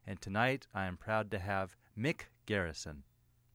and tonight I am proud to have Mick Garrison.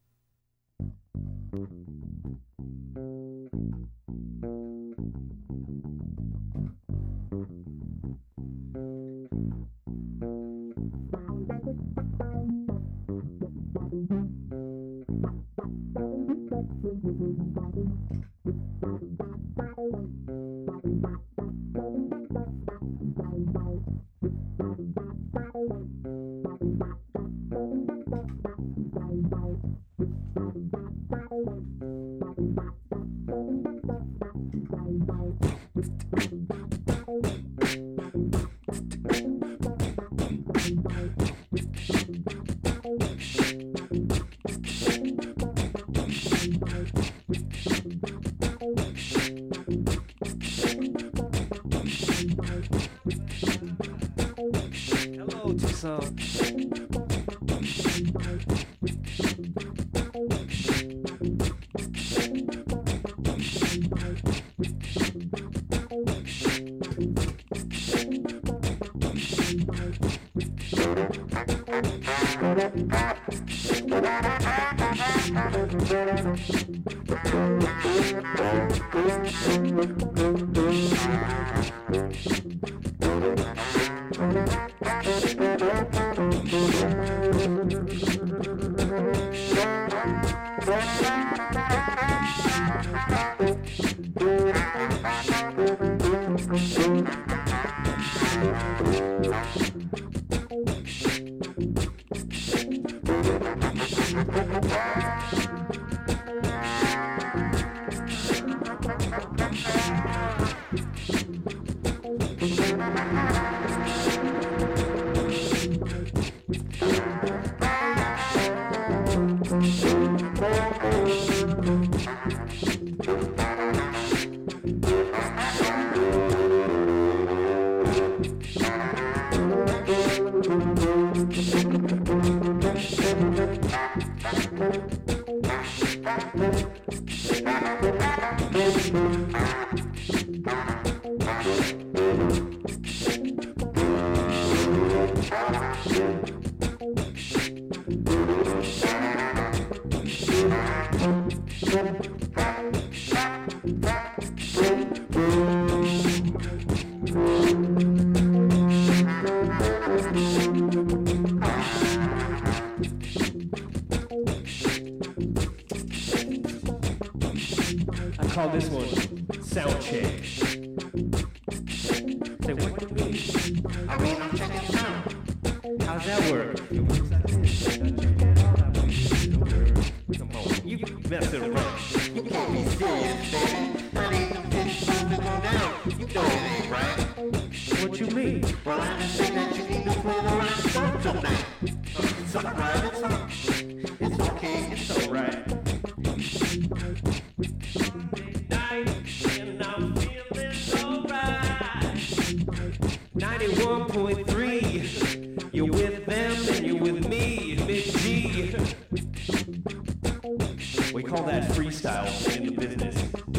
Hello, Tucson. I call this one sound check. Say, what do you mean? I mean, I'm checking sound. How's that work? It works like this. Come on, you messing around. You can't be serious, baby. I need them fish to go down. You know it ain't right. What you mean? Well, I just say that you need to play the right song tonight. It's alright, it's alright. It's okay, it's alright. And I'm feeling so right. 91.3. You're with them and you're with me, Big G. We call that freestyle in the business.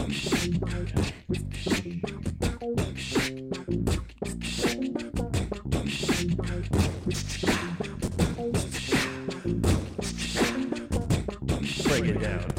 Break it down.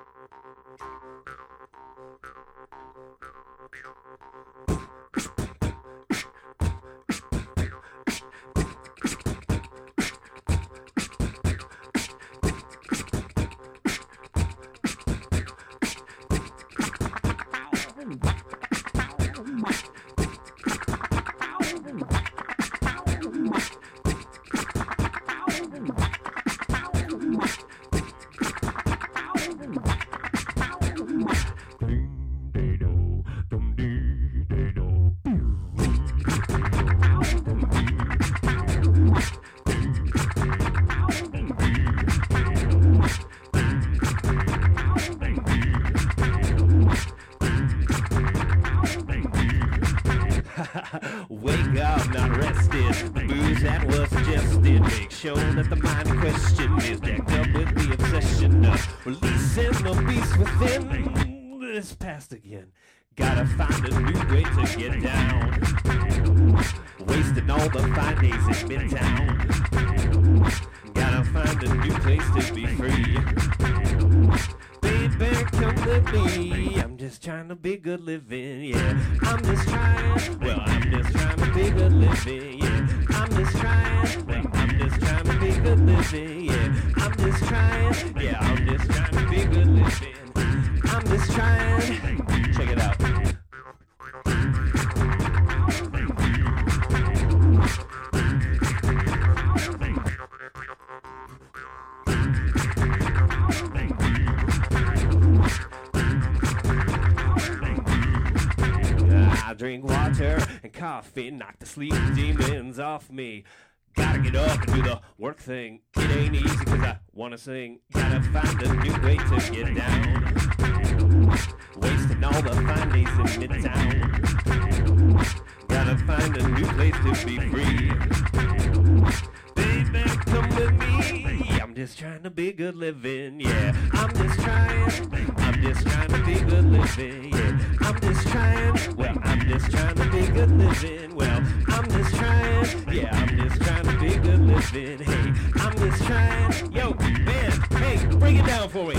Wake up, not rested. The booze that was suggested. Make sure that the mind in question is decked up with the obsession of releasing the beast within. It's past again. Gotta find a new way to get down. Wasting all the fine days in Midtown. Gotta find a new place to be free. Baby, come with me. I'm just trying to be good living, yeah. I'm just trying. Well, I'm just trying to be good living, yeah. I'm just trying. Well, I'm just trying to be good living, yeah. I'm just trying. Yeah, I'm just trying to be good living. I'm just trying. Check it out. I drink water and coffee, knock the sleep demons off me. Gotta get up and do the work thing. It ain't easy cause I wanna sing. Gotta find a new way to get down. Wasting all the fine days in Midtown. Gotta find a new place to be free. Baby, come with me. I'm just trying to be good living, yeah. I'm just trying. I'm just trying to be good living, yeah. I'm just trying. Well, I'm just trying to be good living. Well, I'm just trying. Yeah, I'm just trying to be good living. Hey, I'm just trying. Yo, man, hey, bring it down for me.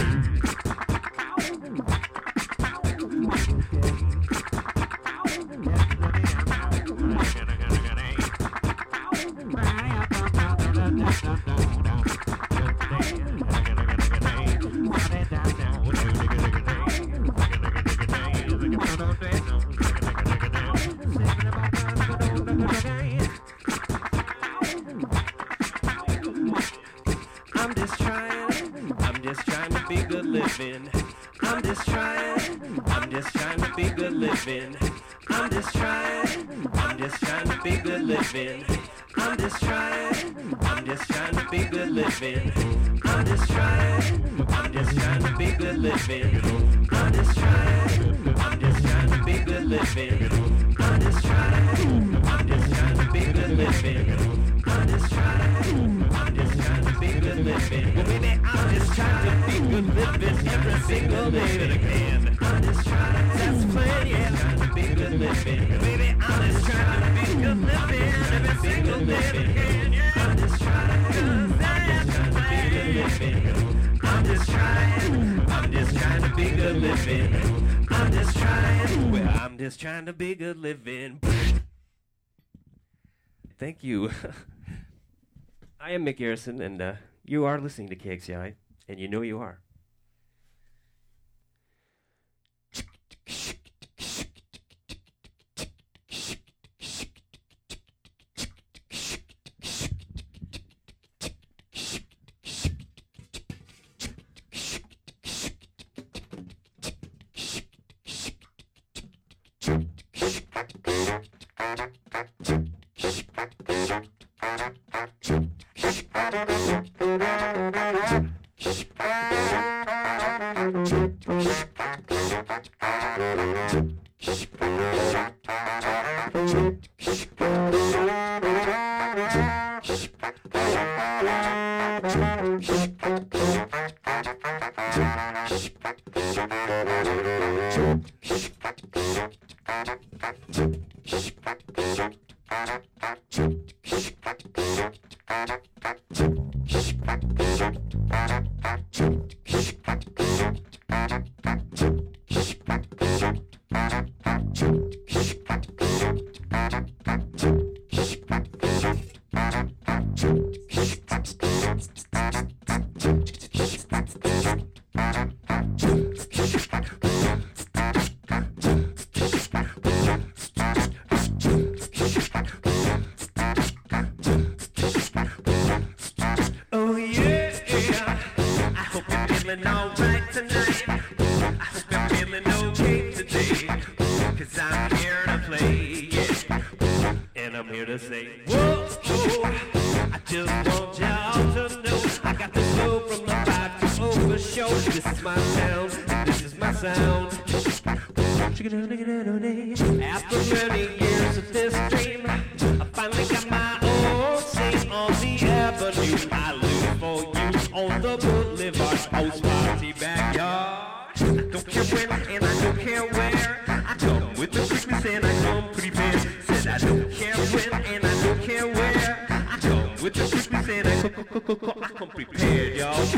I'm just trying to be good living. I'm just trying. I'm just trying to be good living. I'm just trying. I'm just trying to be good living. I'm just trying. I'm just trying to be good living. I'm just trying. I'm just trying to be good living. I'm just trying. I'm just trying to be good living. I'm just trying. I'm just trying to be good living. I'm just trying. I'm just trying to be good living. Well, baby, I'm just trying to be good living every single day that I can. I'm just trying. That's the plan, yeah. Trying to be good living. Baby, I'm just trying to be good living every single day that I can. Yeah. I'm just trying. 'Cause that's the plan. I'm just trying. I'm just trying to be good living. I'm just trying. Well, I'm just trying to be good living. Thank you. I am Mick Garrison, and you are listening to KXCI, and you know you are. Oh yeah, I hope you're feeling alright tonight. I hope you're feeling okay today. Cause I'm here to play, yeah. And I'm here to say, whoa, I just want y'all to know I got the flow from the vibe to over show. This is my sound, this is my sound. After many years of this dream, I finally got my own seat on the avenue. I live for you on the boulevard, house party backyard. I don't care when and I don't care where. I come with the quickness and I come prepared. Said I don't care when and I don't care where. I come with the quickness and I come prepared, y'all.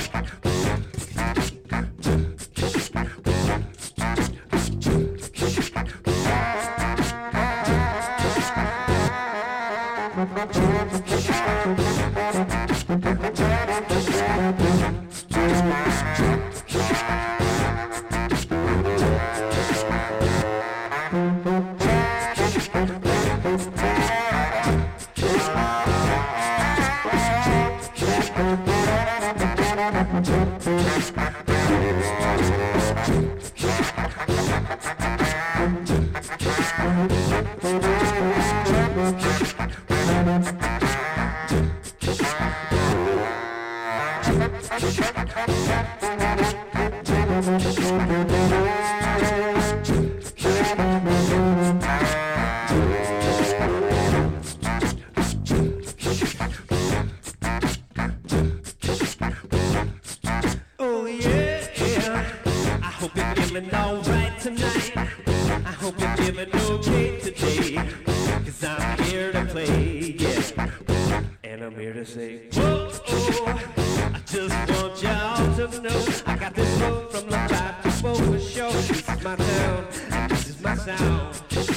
Oh yeah, I hope you're feeling alright tonight. I hope you're feeling okay today. Cause I'm here to play, yeah. And I'm here to say, whoa, I just want y'all to know I got this flow from the vibe to for show. This is my town, and this is my sound.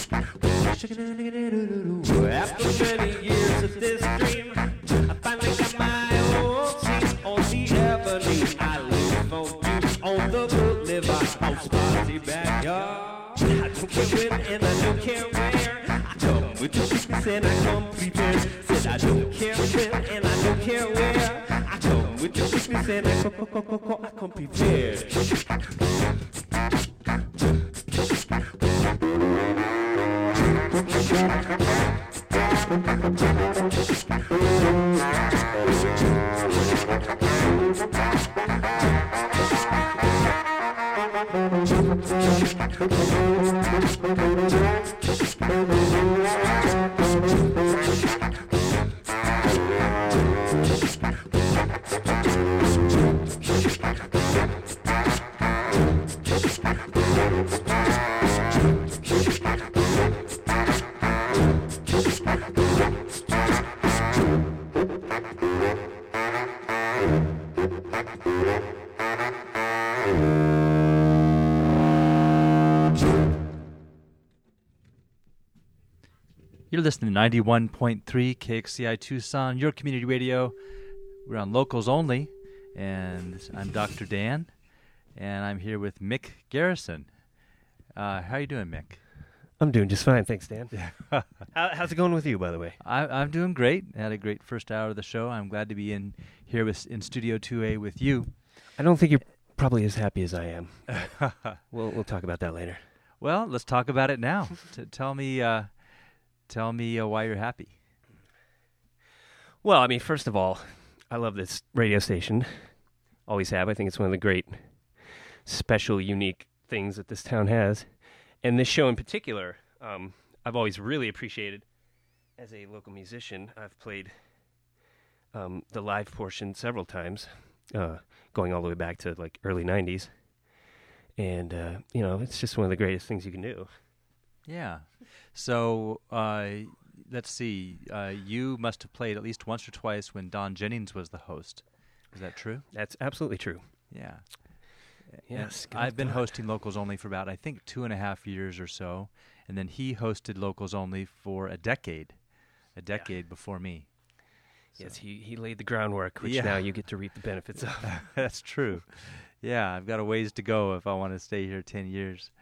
After many years of this dream, I finally got my own seat on the avenue. I live for you on the boulevard, house party backyard. I don't care when and I don't care where. I come with the quickness and I come prepared. Said I don't care when and I don't care where. I come with the quickness and I come prepared. You're listening to 91.3 KXCI Tucson, your community radio. We're on locals only, and I'm Dr. Dan, and I'm here with Mick Garrison. How are you doing, Mick? I'm doing just fine, thanks, Dan. How's it going with you, by the way? I'm doing great. I had a great first hour of the show. I'm glad to be in here in Studio 2A with you. I don't think you're probably as happy as I am. We'll talk about that later. Well, let's talk about it now. Tell me why you're happy. Well, I mean, first of all, I love this radio station. Always have. I think it's one of the great, special, unique things that this town has. And this show in particular, I've always really appreciated. As a local musician, I've played the live portion several times, going all the way back to like early 90s. And, it's just one of the greatest things you can do. Yeah. So, let's see. You must have played at least once or twice when Don Jennings was the host. Is that true? That's absolutely true. Yeah. Yes, good I've been thought. hosting Locals Only for about, I think, 2.5 years or so. And then he hosted Locals Only for a decade before me. Yes, he laid the groundwork, which Yeah. now you get to reap the benefits of. That's true. Yeah, I've got a ways to go if I want to stay here 10 years.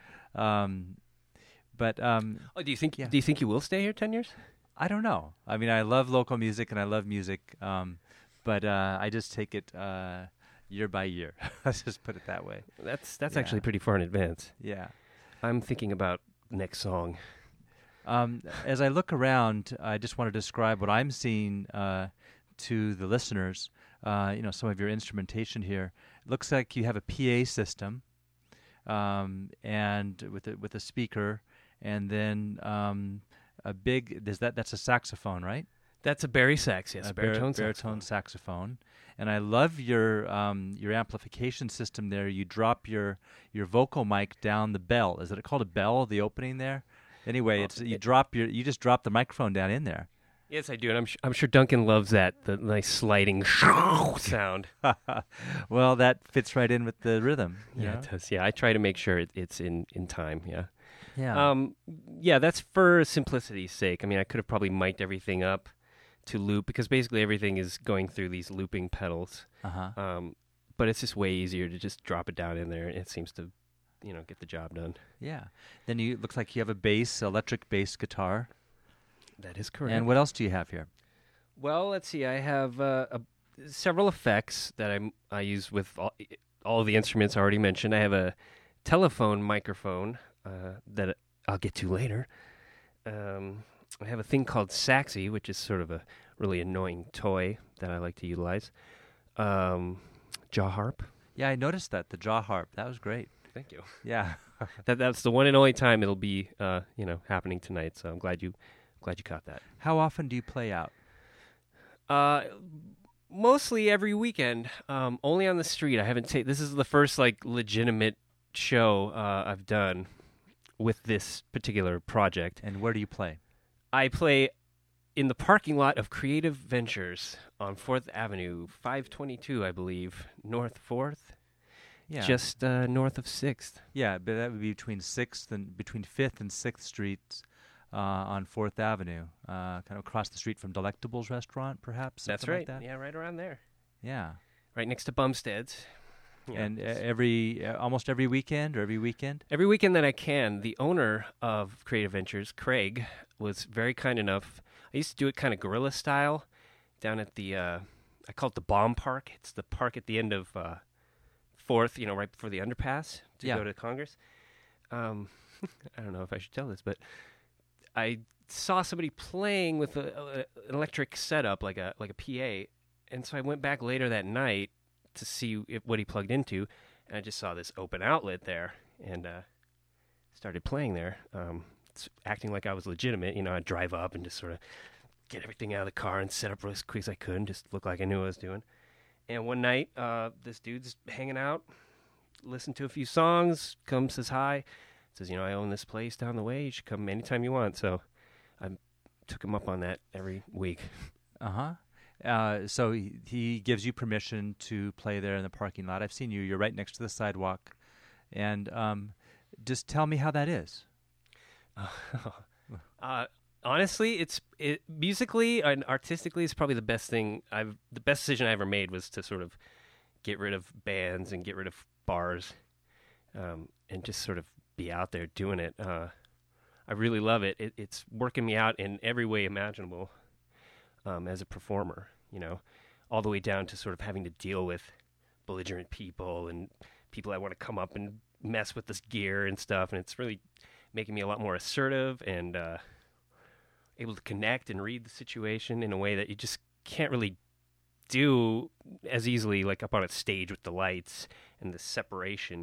But Oh, do you think you will stay here 10 years? I don't know. I mean, I love local music and I love music, but I just take it year by year. Let's just put it that way. That's Yeah. actually pretty far in advance. Yeah. I'm thinking about next song. As I look around, I just want to describe what I'm seeing to the listeners. Some of your instrumentation here. It looks like you have a PA system, and with a speaker, and then a big. That's a saxophone, right? That's a Barry sax, yes, A baritone saxophone. And I love your amplification system there. You drop your vocal mic down the bell. Is it called a bell? The opening there. Anyway, you just drop the microphone down in there. Yes, I do, and I'm sure Duncan loves that, the nice sliding sound. Well, that fits right in with the rhythm. you Yeah, know? it does. Yeah, I try to make sure it's in time. Yeah. Yeah. Yeah, that's for simplicity's sake. I mean, I could have probably mic'd everything up to loop because basically everything is going through these looping pedals. Uh-huh. But it's just way easier to just drop it down in there. It seems to, get the job done. Yeah. Then looks like you have a bass, electric bass guitar. That is correct. And what else do you have here? Well, let's see. I have several effects that I use with all of the instruments I already mentioned. I have a telephone microphone that I'll get to later. I have a thing called Saxy, which is sort of a really annoying toy that I like to utilize. Jaw harp. Yeah, I noticed that, the jaw harp. That was great. Thank you. Yeah. That's the one and only time it'll be happening tonight. So I'm glad you caught that. How often do you play out? Mostly every weekend. Only on the street. I haven't this is the first legitimate show I've done with this particular project. And where do you play? I play in the parking lot of Creative Ventures on 4th Avenue, 522, I believe, North 4th, Yeah. just north of 6th. Yeah, but that would be between 5th and 6th Streets on 4th Avenue, kind of across the street from Delectables Restaurant, perhaps. That's something right. Like that. Yeah, right around there. Yeah. Right next to Bumstead's. Yeah, And it's- almost every weekend or every weekend? every weekend that I can, the owner of Creative Ventures, Craig, was very kind enough. I used to do it kind of guerrilla style down at the, I call it the Bomb Park. It's the park at the end of 4th, right before the underpass to Yeah. go to Congress. I don't know if I should tell this, but I saw somebody playing with an electric setup, like a PA, and so I went back later that night to see what he plugged into, and I just saw this open outlet there, and started playing there, acting like I was legitimate. I'd drive up and just sort of get everything out of the car and set up as quick as I could and just look like I knew what I was doing. And one night, this dude's hanging out, listened to a few songs, comes, says hi, says, I own this place down the way. You should come anytime you want. So I took him up on that every week. Uh-huh. So he gives you permission to play there in the parking lot. I've seen you. You're right next to the sidewalk. And just tell me how that is. Honestly, it musically and artistically is probably the best decision I ever made was to sort of get rid of bands and get rid of bars, and just sort of be out there doing it. I really love it. It's working me out in every way imaginable, as a performer, all the way down to sort of having to deal with belligerent people and people that want to come up and mess with this gear and stuff. And it's really making me a lot more assertive and able to connect and read the situation in a way that you just can't really do as easily like up on a stage with the lights and the separation,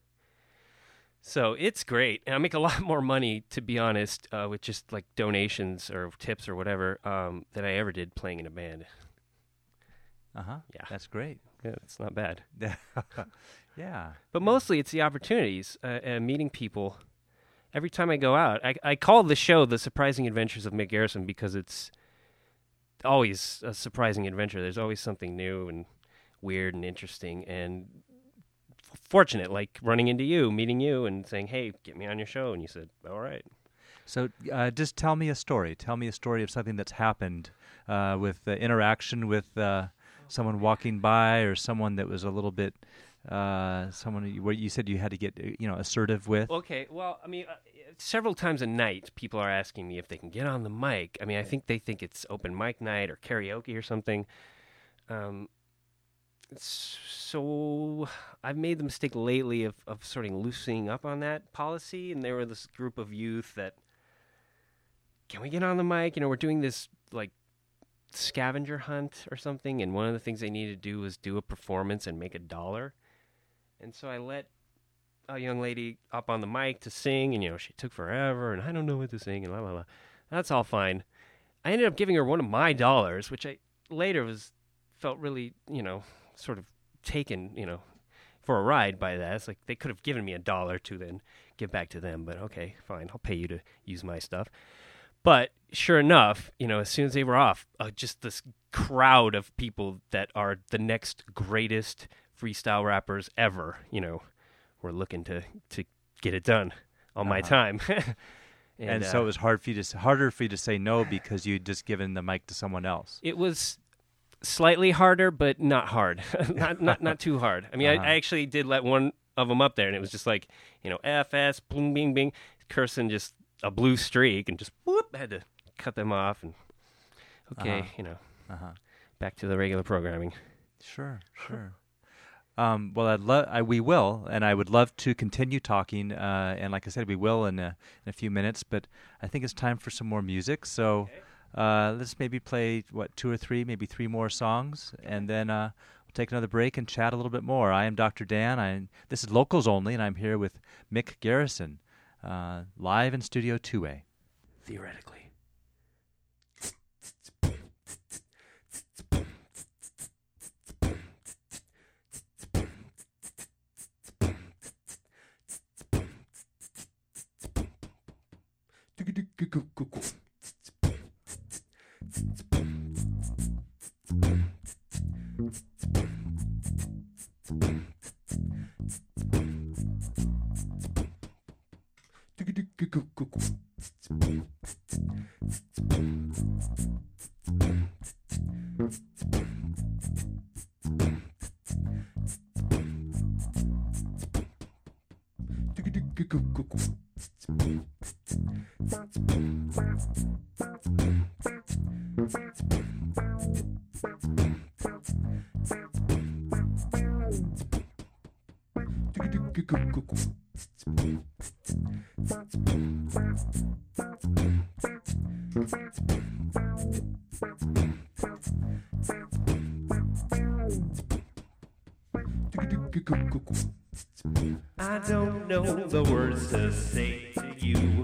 So it's great. And I make a lot more money, to be honest, with just like donations or tips or whatever, than I ever did playing in a band. Uh-huh. Yeah. That's great. Yeah, it's not bad. Yeah. But mostly it's the opportunities and meeting people. Every time I go out, I call the show The Surprising Adventures of Mick Garrison because it's always a surprising adventure. There's always something new and weird and interesting. And fortunate, like running into you, meeting you, and saying, "Hey, get me on your show." And you said, "All right." So just tell me a story. Tell me a story of something that's happened with interaction with someone walking by, or someone that was a little bit someone where you said you had to get assertive with. Okay, well, I mean, several times a night, people are asking me if they can get on the mic. I mean, I think they think it's open mic night or karaoke or something. So I've made the mistake lately of sort of loosening up on that policy, and there were this group of youth that, can we get on the mic? We're doing this like scavenger hunt or something, and one of the things they needed to do was do a performance and make $1. And so I let a young lady up on the mic to sing, and she took forever, and I don't know what to sing, and la la la. That's all fine. I ended up giving her one of my dollars, which I later felt really, sort of taken, for a ride by that. It's like they could have given me $1 to then give back to them, but okay, fine, I'll pay you to use my stuff. But sure enough, as soon as they were off, just this crowd of people that are the next greatest freestyle rappers ever, were looking to get it done on my time. and so it was harder for you to say no because you'd just given the mic to someone else. It was slightly harder, but not hard. not too hard. I mean, I actually did let one of them up there, and it was just like, FS, bing, bing, bing, cursing just a blue streak, and just whoop, had to cut them off, and back to the regular programming. Sure. Well, we will, and I would love to continue talking. And like I said, we will in a few minutes. But I think it's time for some more music. So let's maybe play 2 or 3, maybe 3 more songs, and then we'll take another break and chat a little bit more. I am Dr. Dan. This is Locals Only, and I'm here with Mick Garrison, live in Studio 2A. Theoretically. I don't know the words to say to you.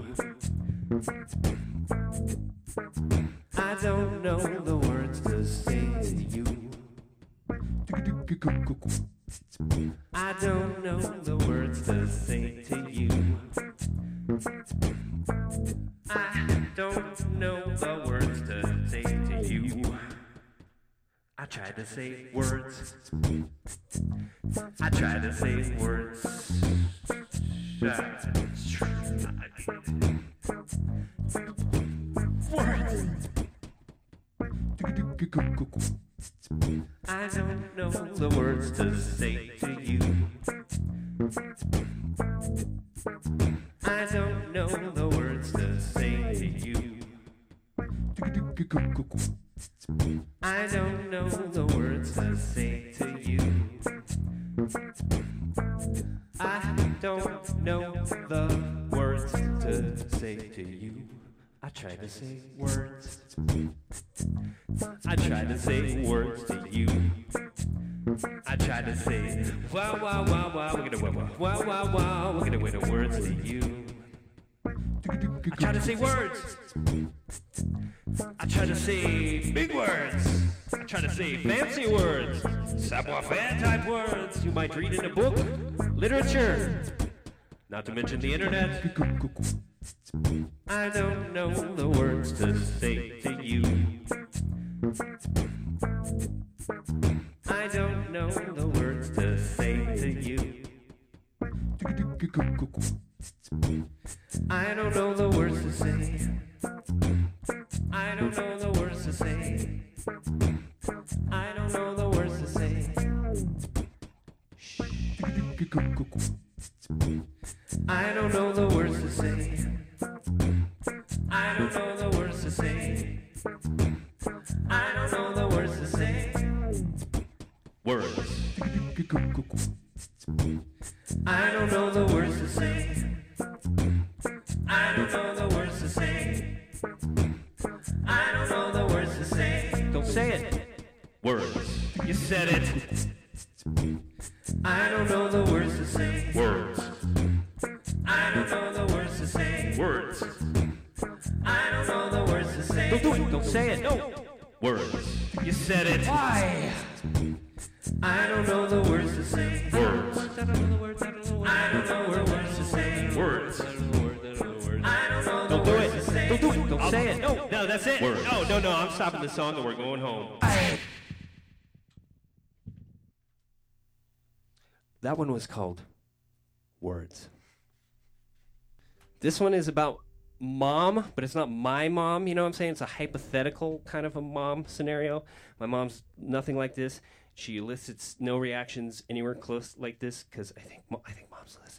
I don't know the words to say to you. I don't know the words to say to you. I don't know the words to say to you. I tried to say words. I tried to say words. I don't know the words to say to you. I don't know the words to say to you. I don't know the words to say to you. I don't know the words to say to you. I tried to say words. I tried to say words to you. I tried to say wow wow wow wow. We're gonna wow wow wow wow. We're gonna win the words to you. I tried to say words. I try to say big words. I try to say fancy words. Savoir-faire type words you might read in a book, literature, not to mention the internet. I don't know the words to say to you. I don't know the words to say to you. I don't know the words to say. I don't know the words to say. I don't know the words to say. I don't know the words to say. I don't know the words to say. I don't know the words to say. Words. I don't know the words to say. I don't know the words to say. I don't know the words to say. Don't say it. Words. You said it. I don't know the words to say. Words. I don't know the words to say. Words. I don't know the words to say. Don't do it. Don't say it. No. Words. You said it. Why? I don't know the words to say. Words. I don't know the words to say. Words. I don't know the Don't do words to it. say. Don't do it. Don't say it. No. No, that's it. Words. Oh, No, I'm stopping the song and we're going home. That one was called Words. This one is about mom, but it's not my mom, you know what I'm saying? It's a hypothetical kind of a mom scenario. My mom's nothing like this. She elicits no reactions anywhere close like this because I think mom's listening.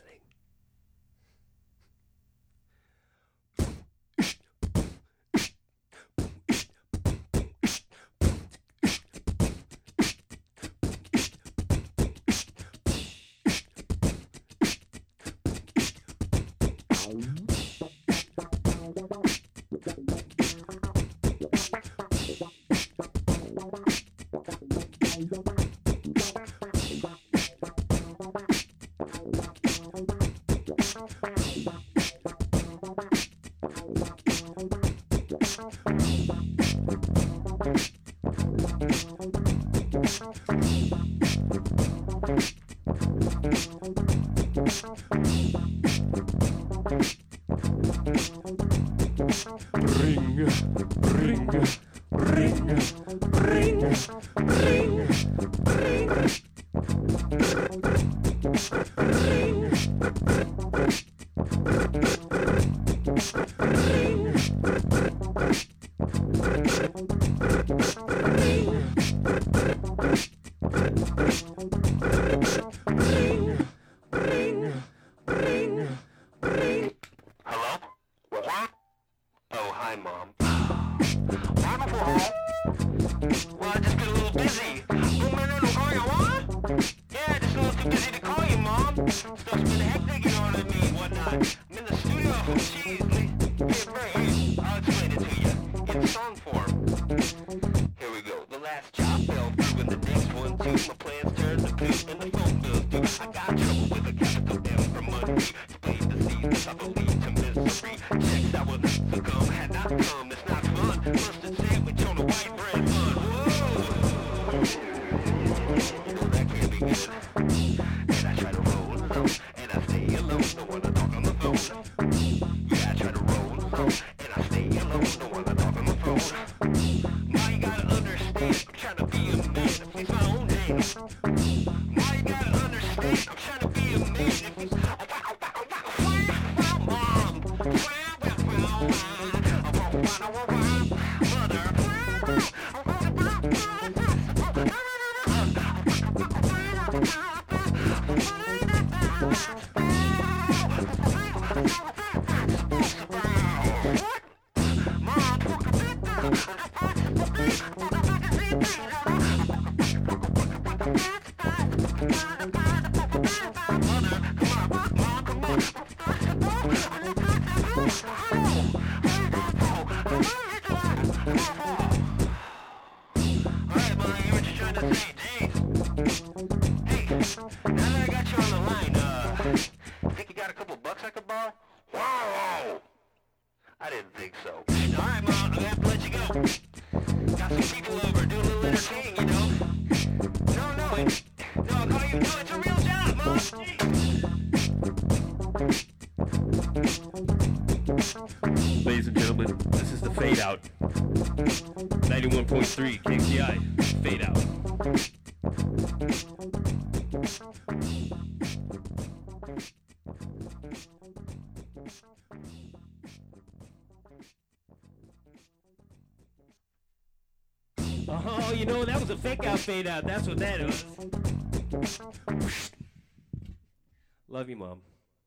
Ladies and gentlemen, this is the Fade Out. 91.3 KCI. Fade Out. was a fake out, fade out. That's what that was. Love you, Mom.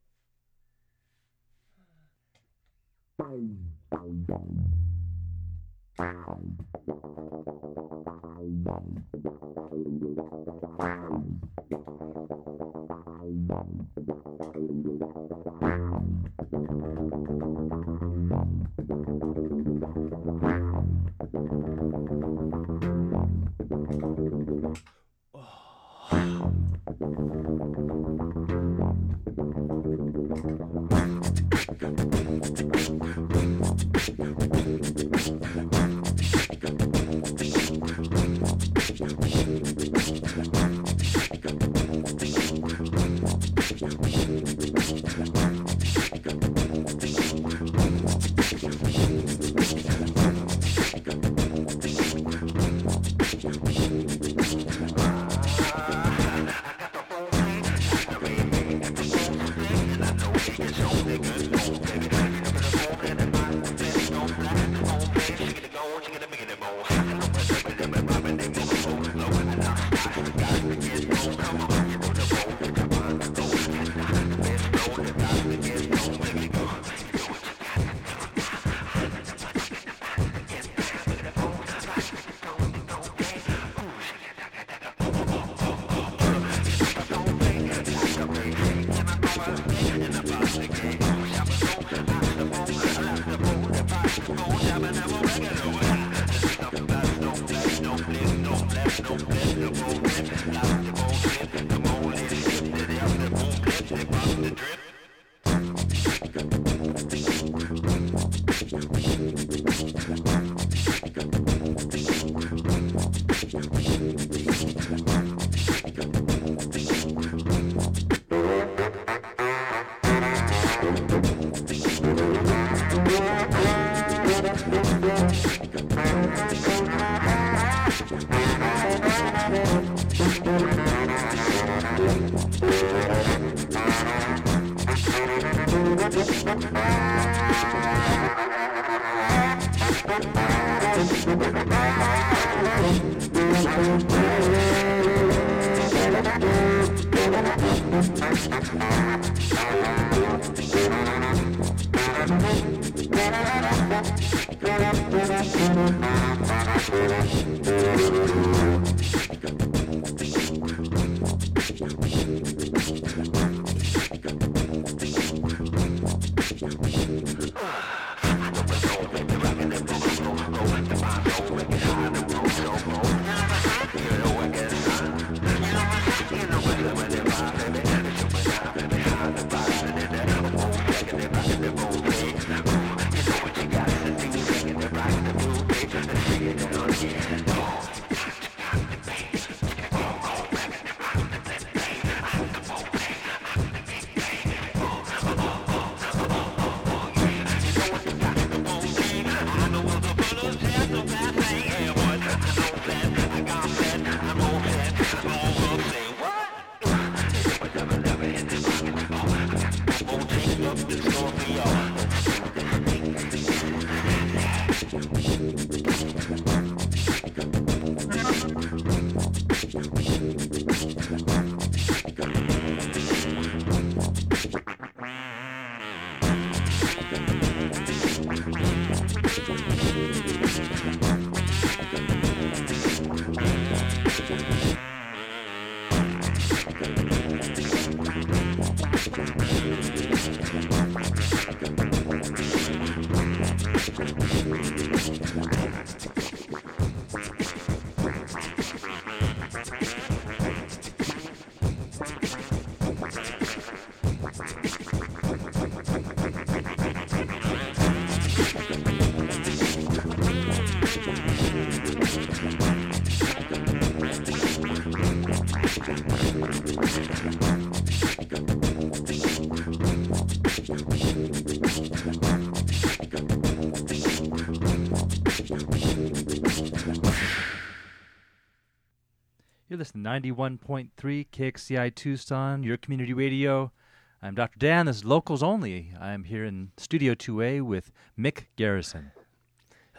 You're listening to 91.3 KXCI Tucson, your community radio. I'm Dr. Dan. This is Locals Only. I'm here in Studio 2A with Mick Garrison.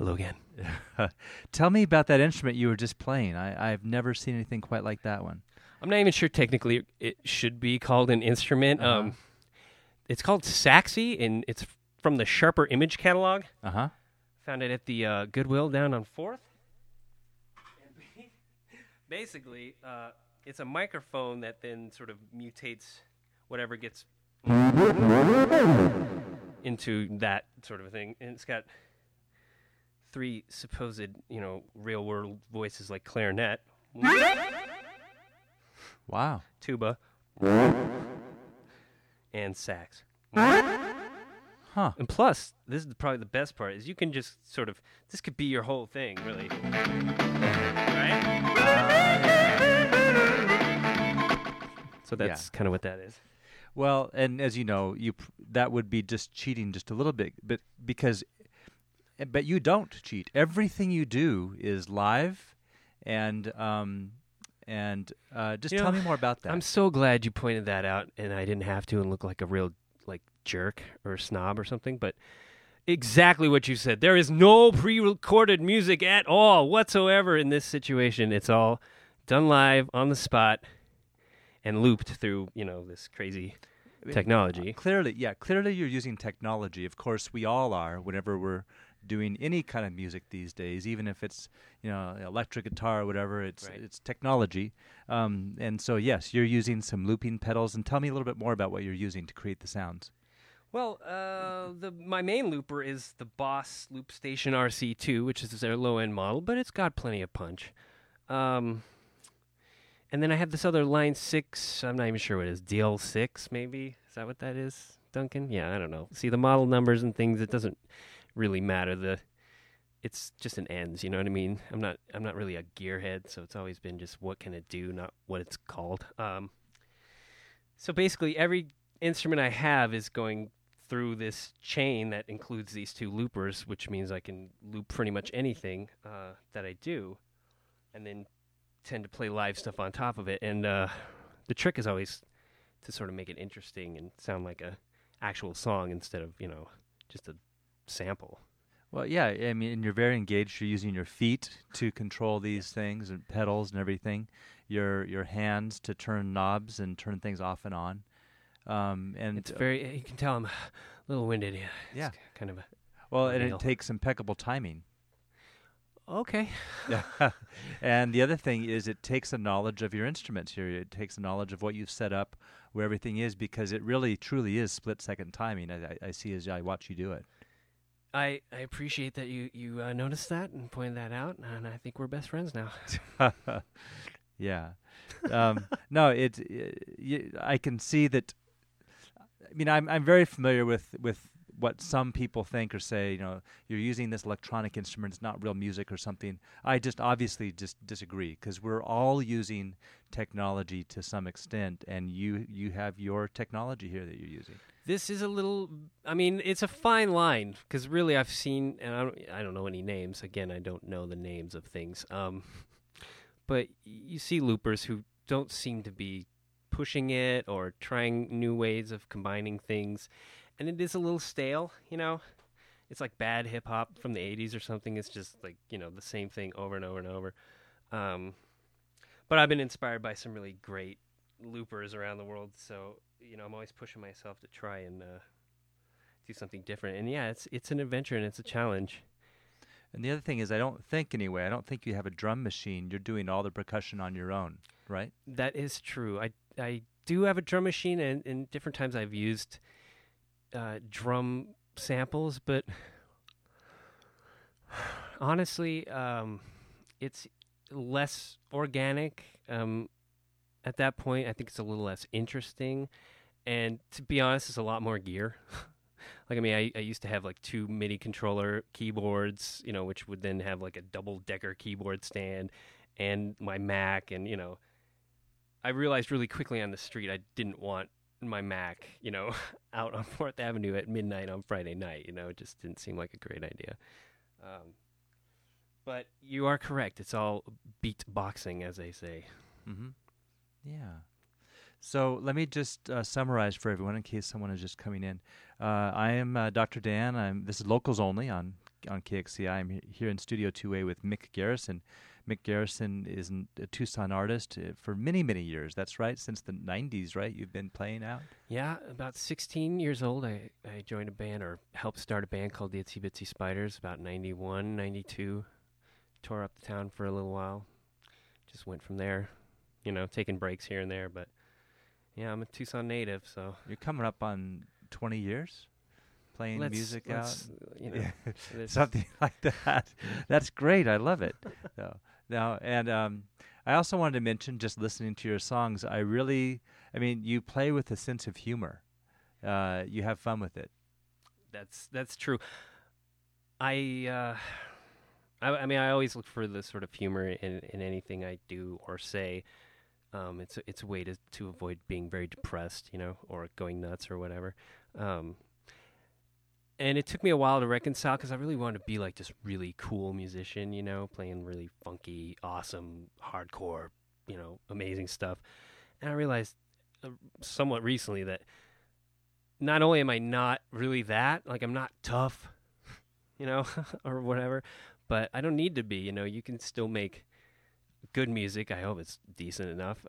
Hello again. Tell me about that instrument you were just playing. I've never seen anything quite like that one. I'm not even sure technically it should be called an instrument. It's called Saxy, and it's from the Sharper Image catalog. Uh-huh. Found it at the Goodwill down on 4th. And basically, it's a microphone that then sort of mutates whatever gets into that sort of a thing. And it's got 3 supposed, real-world voices like clarinet, Wow. tuba, and sax. Huh. And plus, this is probably the best part, is you can just sort of, this could be your whole thing, really. Right? So that's kind of what that is. Well, and as you know, that would be just cheating just a little bit, but you don't cheat. Everything you do is live, and just tell me more about that. I'm so glad you pointed that out, and I didn't have to and look like a real jerk or snob or something. But exactly what you said. There is no pre-recorded music at all whatsoever in this situation. It's all done live on the spot and looped through this crazy technology. Clearly you're using technology. Of course, we all are whenever we're doing any kind of music these days, even if it's electric guitar or whatever. It's technology, and so yes, you're using some looping pedals. And tell me a little bit more about what you're using to create the sounds. Well, my main looper is the Boss Loop Station RC2, which is their low-end model, but it's got plenty of punch. And then I have this other Line 6, I'm not even sure what it is, DL6 maybe? Is that what that is, Duncan? Yeah, I don't know. See, the model numbers and things, it doesn't really matter. It's just an ends, you know what I mean? I'm not really a gearhead, so it's always been just what can it do, not what it's called. So basically every instrument I have is going through this chain that includes these 2 loopers, which means I can loop pretty much anything that I do, and then tend to play live stuff on top of it. And the trick is always to sort of make it interesting and sound like a actual song instead of just a sample. Well, yeah, I mean, and you're very engaged. You're using your feet to control these things and pedals and everything. Your hands to turn knobs and turn things off and on. And it's very, you can tell I'm a little winded. Yeah. It's kind of a and it takes impeccable timing. Okay. Yeah. And the other thing is it takes a knowledge of your instruments here. It takes a knowledge of what you've set up, where everything is, because it really, truly is split-second timing. I see as I watch you do it. I appreciate that you noticed that and pointed that out, and I think we're best friends now. Yeah. No, I can see that. I mean, I'm very familiar with what some people think or say. You're using this electronic instrument; it's not real music or something. I obviously disagree, because we're all using technology to some extent, and you have your technology here that you're using. This is a little. I mean, it's a fine line, because really I've seen, and I don't know any names. Again, I don't know the names of things. But you see loopers who don't seem to be pushing it or trying new ways of combining things, and it is a little stale, It's like bad hip-hop from the 80s or something. It's just like, the same thing over and over and over. But I've been inspired by some really great loopers around the world, so, I'm always pushing myself to try and do something different. And, yeah, it's an adventure and it's a challenge. And the other thing is, I don't think you have a drum machine. You're doing all the percussion on your own, right? That is true. I do have a drum machine, and different times I've used drum samples, but honestly, it's less organic. At that point, I think it's a little less interesting, and to be honest, it's a lot more gear. Like, I mean, I used to have like 2 MIDI controller keyboards, which would then have like a double-decker keyboard stand and my Mac. And, I realized really quickly on the street I didn't want my Mac, out on 4th Avenue at midnight on Friday night. It just didn't seem like a great idea. But you are correct. It's all beatboxing, as they say. Mm-hmm. Yeah. So let me just summarize for everyone in case someone is just coming in. I am Dr. Dan. This is Locals Only on on KXCI. I'm here in Studio 2A with Mick Garrison. Mick Garrison is a Tucson artist for many, many years. That's right, since the 90s, right? You've been playing out? Yeah, about 16 years old, I joined a band, or helped start a band called the Itsy Bitsy Spiders, about 91, 92. Tore up the town for a little while. Just went from there, taking breaks here and there. But, yeah, I'm a Tucson native, so. You're coming up on 20 years playing music out? Something like that. That's great. I love it. I also wanted to mention, just listening to your songs, you play with a sense of humor. You have fun with it. That's true. I always look for the sort of humor in anything I do or say. It's a way to avoid being very depressed, or going nuts or whatever. And it took me a while to reconcile, because I really wanted to be like this really cool musician, playing really funky, awesome, hardcore, amazing stuff. And I realized somewhat recently that not only am I not really that, like I'm not tough, or whatever, but I don't need to be. You can still make good music. I hope it's decent enough.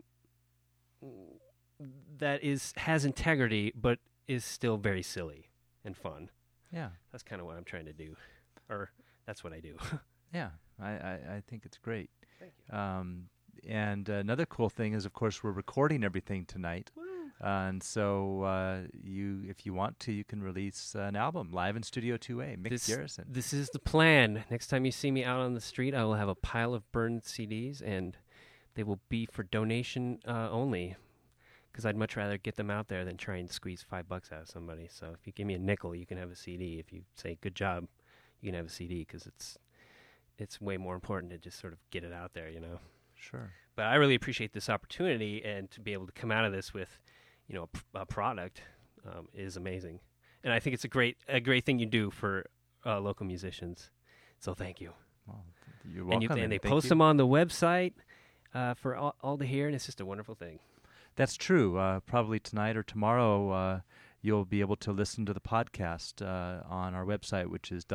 That has integrity, but is still very silly and fun. Yeah, that's kind of what I'm trying to do, or that's what I do. Yeah, I think it's great. Thank you. And another cool thing is, of course, we're recording everything tonight. Woo. And so if you want to, you can release an album live in Studio 2A, Mick Garrison. This is the plan. Next time you see me out on the street, I will have a pile of burned CDs, and they will be for donation only, because I'd much rather get them out there than try and squeeze $5 out of somebody. So if you give me a nickel, you can have a CD. If you say, good job, you can have a CD, because it's way more important to just sort of get it out there, Sure. But I really appreciate this opportunity, and to be able to come out of this with, a product is amazing. And I think it's a great thing you do for local musicians. So thank you. Well, you're welcome. And they post them on the website for all to hear, and it's just a wonderful thing. That's true. Probably tonight or tomorrow, you'll be able to listen to the podcast on our website, which is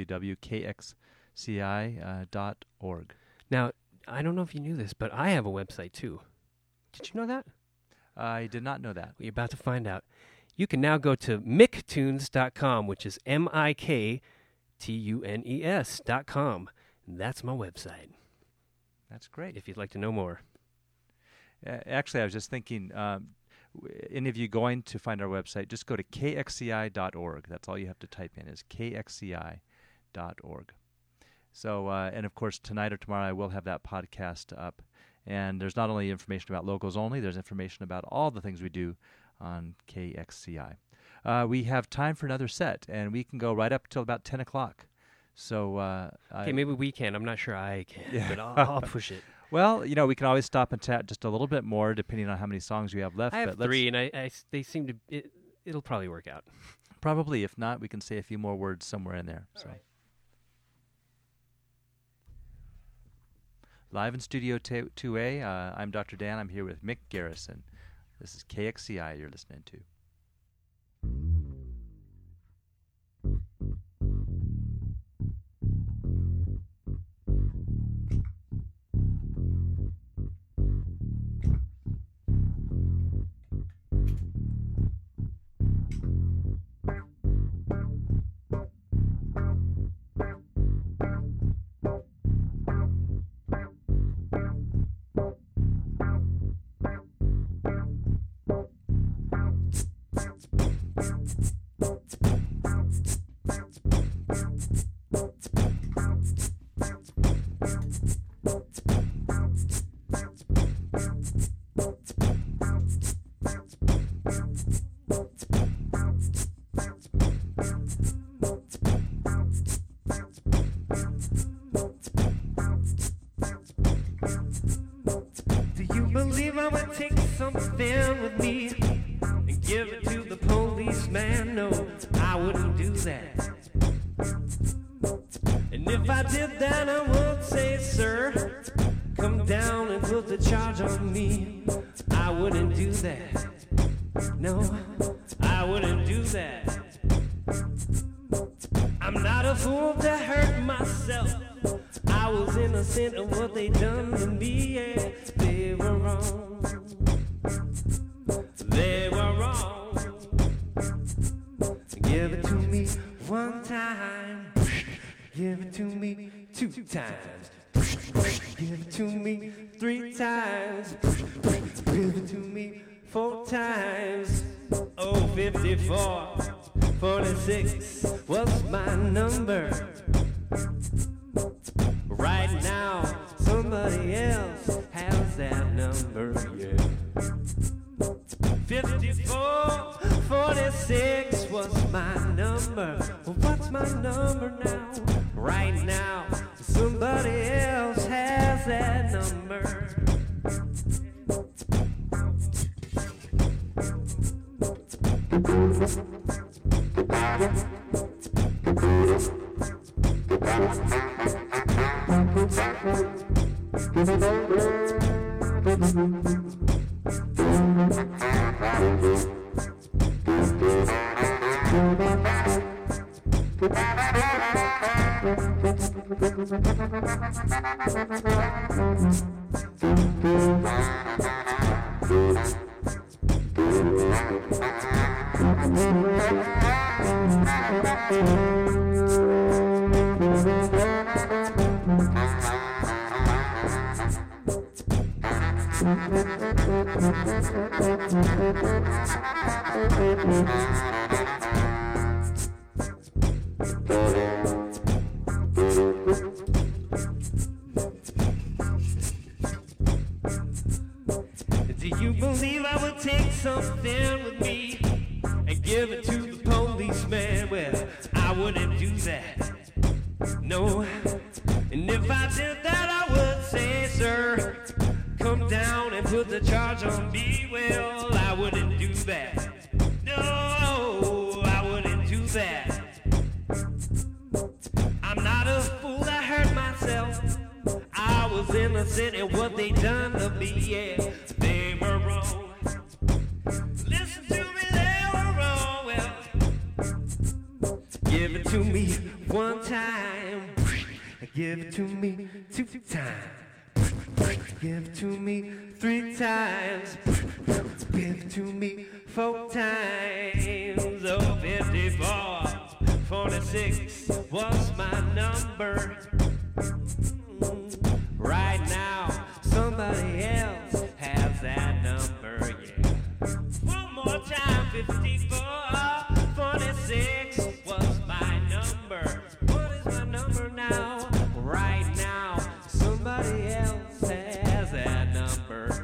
www.kxci.org. Now, I don't know if you knew this, but I have a website too. Did you know that? I did not know that. Well, you're about to find out. You can now go to micktunes.com, which is MIKTUNES.com. That's my website. That's great. If you'd like to know more. Actually, I was just thinking, any of you going to find our website, just go to kxci.org. That's all you have to type in, is kxci.org. So, and of course, tonight or tomorrow I will have that podcast up. And there's not only information about Locals Only, there's information about all the things we do on KXCI. We have time for another set, and we can go right up till about 10 o'clock. So, okay, maybe we can. I'm not sure I can, but I'll push it. Well, we can always stop and chat just a little bit more, depending on how many songs we have left. I have 3, and they seem to. It'll probably work out. Probably. If not, we can say a few more words somewhere in there. All right. Live in Studio 2A, I'm Dr. Dan. I'm here with Mick Garrison. This is KXCI you're listening to. Something with me and give it to the policeman. No, I wouldn't do that. And if I did that, I would say, sir, come down and put the charge on me. I wouldn't do that. No, I wouldn't do that. I'm not a fool to hurt myself. I was innocent of what they done to me, yeah. They were wrong. They were wrong. Give it to me one time. Give it to me 2 times. Give it to me 3 times. Give it to me 4 times. Oh, 54, 46 was my number. Right now, somebody else has that number, yeah. 54, 46 was my number. Well, what's my number now? Right now, somebody else has that number. Do you believe I would take something with me and give it to the policeman? Well, I wouldn't do that. No. And if I did that, I would say, sir, come down and put the charge on me. Well, I wouldn't do that. No, I wouldn't do that. I'm not a fool, I hurt myself. I was innocent in what they done to me, yeah. They were wrong. Listen to me, they were wrong. Well, give it to me 1 time. Give it to me 2 times. Give it to me 3 times. Give it to me 4 times. Oh, 54, 46 was my number. Right now, somebody else has that number, yeah. One more time, 54, 46 was my number. What is my number now? Right now, somebody else has that number.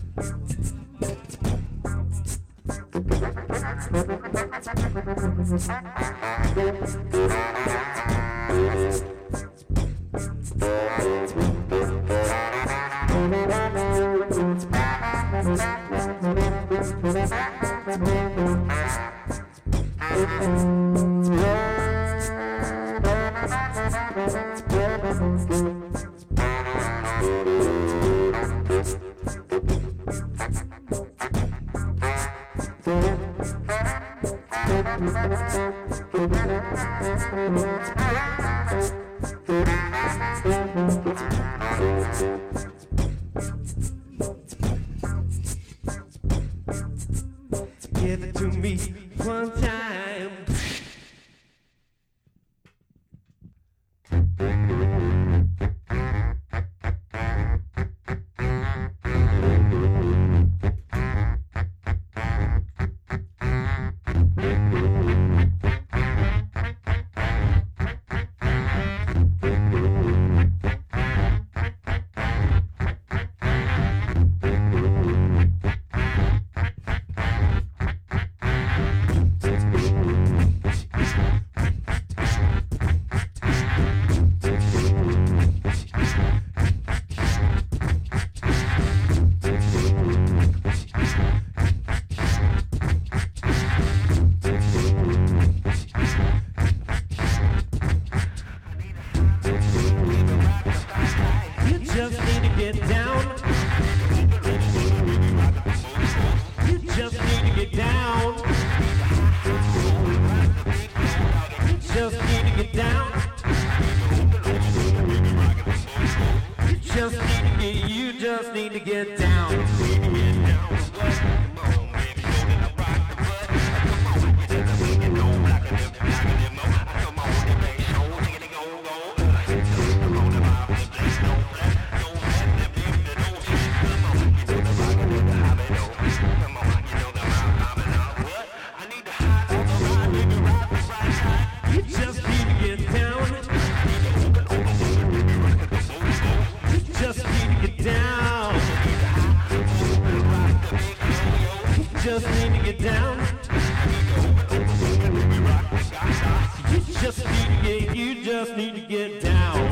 Give it to me 1 time. just need to get down. You just need to get down.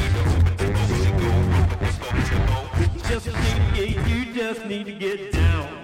You just need to get down.